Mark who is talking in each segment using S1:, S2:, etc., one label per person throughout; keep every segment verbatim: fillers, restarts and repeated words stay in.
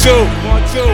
S1: two. One, two.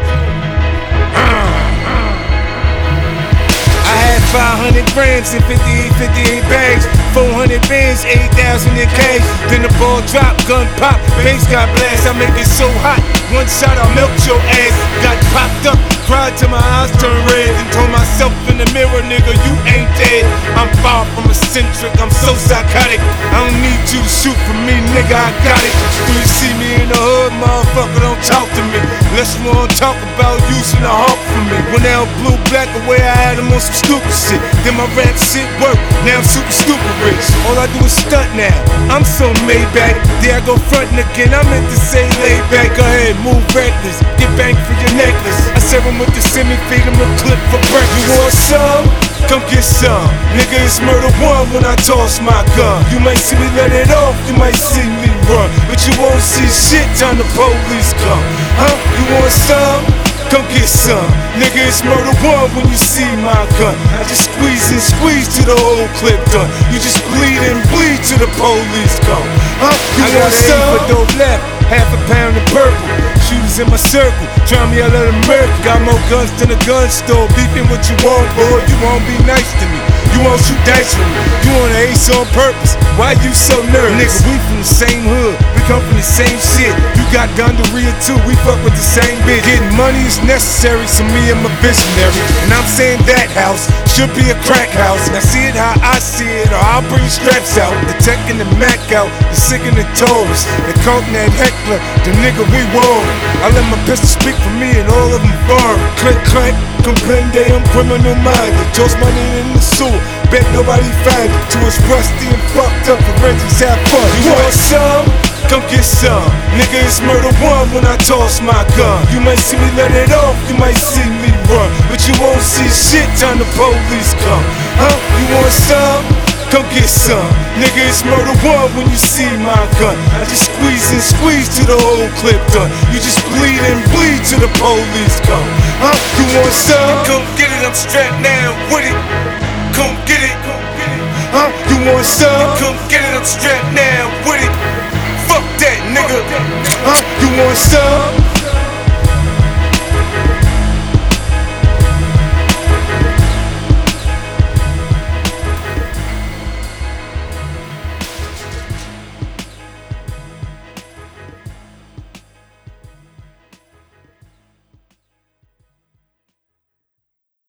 S1: I had five hundred grams and fifty-eight, fifty-eight bags, four hundred bands, eight thousand in cash. Then the ball drop, gun pop, bass got blast. I make it so hot, one shot I'll melt your ass. Got popped up, cried till my eyes turned red, and told myself in the mirror, nigga, you ain't dead. I'm far from eccentric, I'm so psychotic. I don't need you to shoot for me, nigga, I got it. When you see me in the hood, motherfucker, don't talk to me unless you wanna talk about using a hawk for me. When I was blue black away, I had them on some stupid shit. Then my rap shit work, now I'm super stupid rich. All I do is stunt now, I'm so made back. There I go frontin' again, I meant to say lay back. Go ahead, move reckless, get bang for your necklace. I serve him with the semi, feed him a clip for breakfast. You want some? Come get some. Nigga, it's murder one when I toss my gun. You might see me let it off, you might see me run, but you won't see shit till the police come. Huh? You want some? Come get some. Nigga, it's murder one when you see my gun. I just squeeze and squeeze till the whole clip done. You just bleed and bleed till the police come. Huh? You I want some? For dope left, half a pound of purple. Shooters in my circle, try me out of the murk. Got more guns than a gun store. Beefing what you want, boy. You won't be nice to me. You won't shoot dice with me. You want to ace on purpose. Why you so nervous? Nigga, we from the same hood. We come from the same shit. You got gonorrhea too. We fuck with the same bitch. Getting money is necessary, so me and my visionary. And I'm saying that house should be a crack house. Now see it how I see it, or I'll bring straps out. The tech and the Mac out. The sick and the tourists. The coke and that heckler. The nigga we want. I let my pistol speak for me and all of them foreign. Click, clack, comprende, I'm criminal minded. Toss money in the sewer, bet nobody find it. Till it's rusty and fucked up, forensics have fun. You want some? Come get some. Nigga, it's murder one when I toss my gun. You might see me let it off, you might see me run, but you won't see shit till the police come. Huh? You want some? Come get some. Nigga, it's murder one when you see my gun. I just squeeze and squeeze till the whole clip done. You just bleed and bleed till the police come. Huh? You want some? Come get it, I'm strapped now with it. Come get it. Huh? You want some? Come get it, I'm strapped now with it. Fuck that, nigga. Huh? You want some?